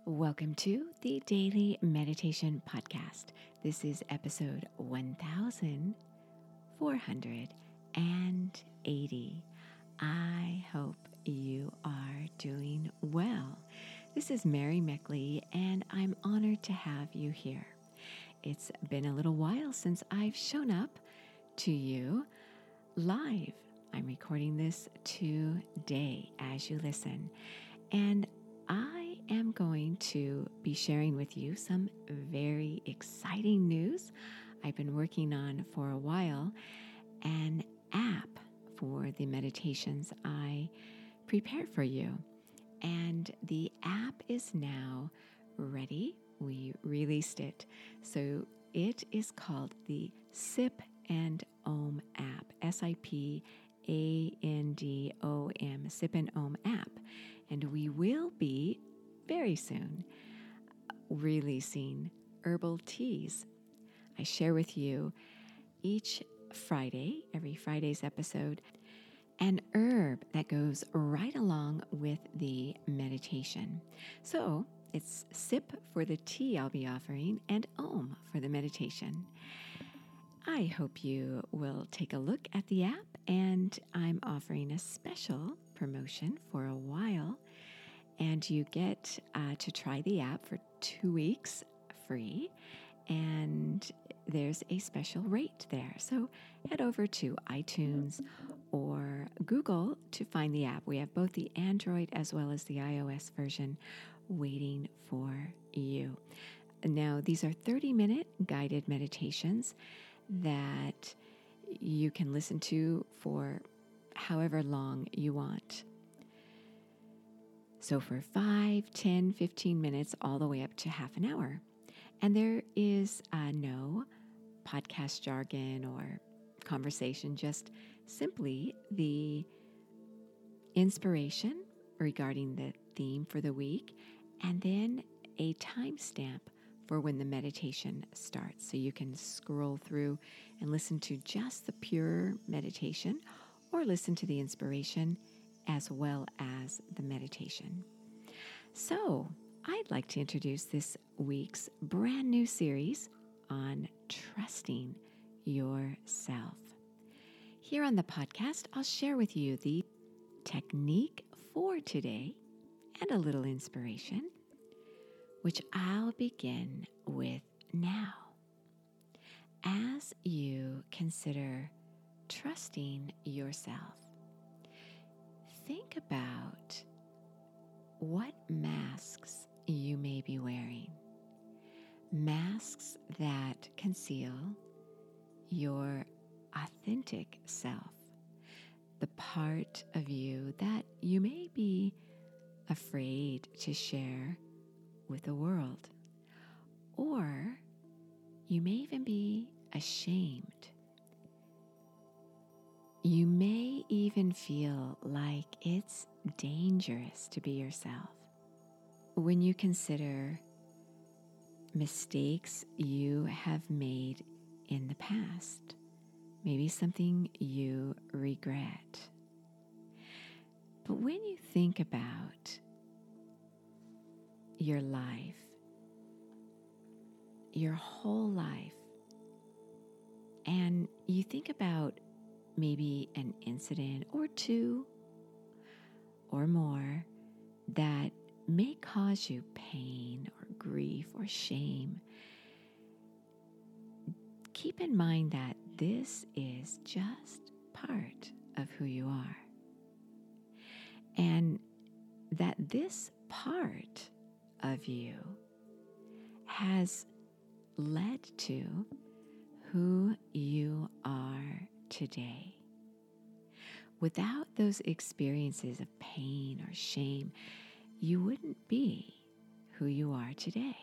Welcome to the Daily Meditation Podcast. This is episode 1480. I hope you are doing well. This is Mary Meckley, and I'm honored to have you here. It's been a little while since I've shown up to you live. I'm recording this today as you listen, and I am going to be sharing with you some very exciting news I've been working on for a while, an app for the meditations I prepared for you. And the app is now ready. We released it. So it is called the Sip and Om app, SIPANDOM, Sip and Om app. And we will be very soon releasing herbal teas. I share with you each Friday, every Friday's episode, an herb that goes right along with the meditation. So it's Sip for the tea I'll be offering and Om for the meditation. I hope you will take a look at the app, and I'm offering a special promotion for a while, and you get to try the app for 2 weeks free, and there's a special rate there. So head over to iTunes or Google to find the app. We have both the Android as well as the iOS version waiting for you. Now, these are 30-minute guided meditations that you can listen to for however long you want. So for 5, 10, 15 minutes, all the way up to half an hour. And there is no podcast jargon or conversation, just simply the inspiration regarding the theme for the week, and then a timestamp for when the meditation starts. So you can scroll through and listen to just the pure meditation, or listen to the inspiration as well as the meditation. So I'd like to introduce this week's brand new series on trusting yourself. Here on the podcast, I'll share with you the technique for today and a little inspiration, which I'll begin with now. As you consider trusting yourself, think about what masks you may be wearing. Masks that conceal your authentic self, the part of you that you may be afraid to share with the world, or you may even be ashamed. You may even feel like it's dangerous to be yourself. When you consider mistakes you have made in the past, maybe something you regret. But when you think about your life, your whole life, and you think about maybe an incident or two or more that may cause you pain or grief or shame, keep in mind that this is just part of who you are, and that this part of you has led to who you are today. Without those experiences of pain or shame, you wouldn't be who you are today.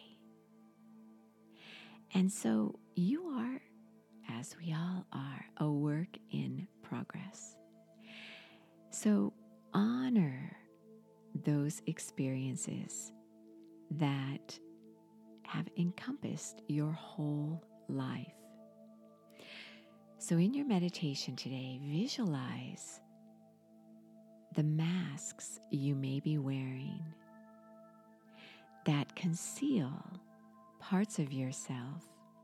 And so you are, as we all are, a work in progress. So honor those experiences that have encompassed your whole life. So in your meditation today, visualize the masks you may be wearing. that conceal parts of yourself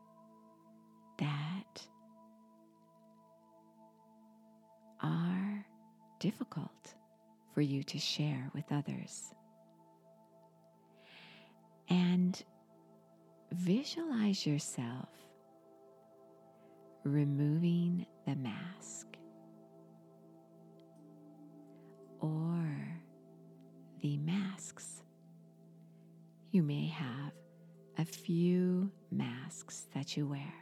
that are difficult for you to share with others. And visualize yourself removing the mask or the masks. You may have a few masks that you wear.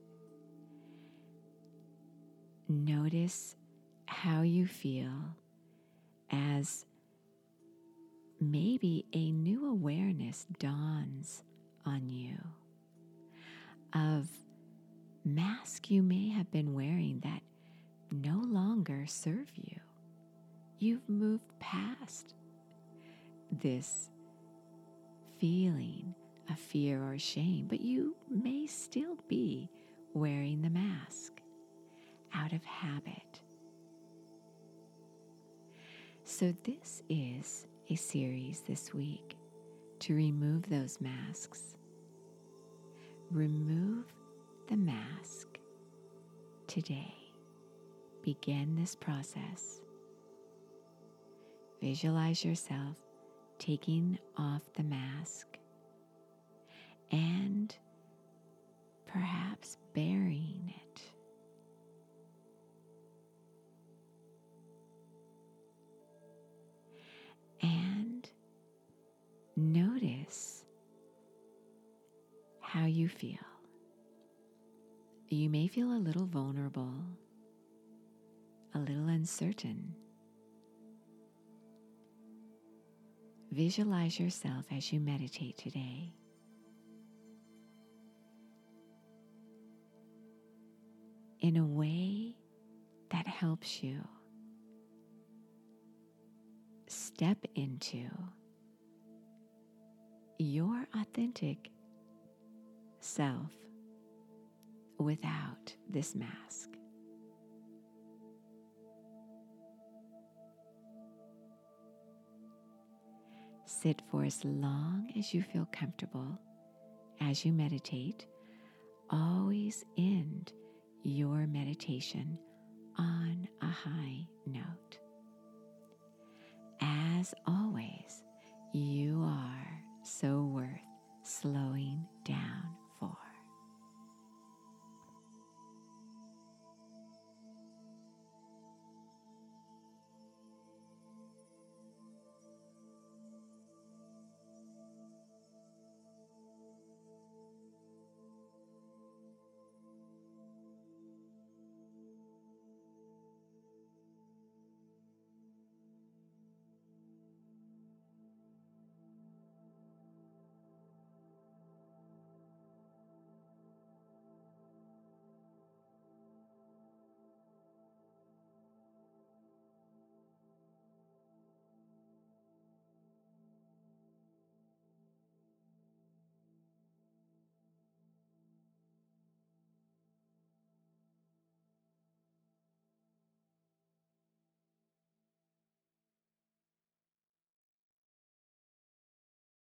Notice how you feel as maybe a new awareness dawns on you of masks you may have been wearing that no longer serve you. You've moved past this feeling of fear or shame, but you may still be wearing the mask out of habit. So this is a series this week to remove those masks. Remove the mask today. Begin this process. Visualize yourself taking off the mask and perhaps burying it. And notice how you feel. You may feel a little vulnerable, a little uncertain. Visualize yourself as you meditate today. In a way that helps you step into your authentic self without this mask. Sit for as long as you feel comfortable as you meditate. Always end your meditation on a high note. As always, you are so worth slowing down.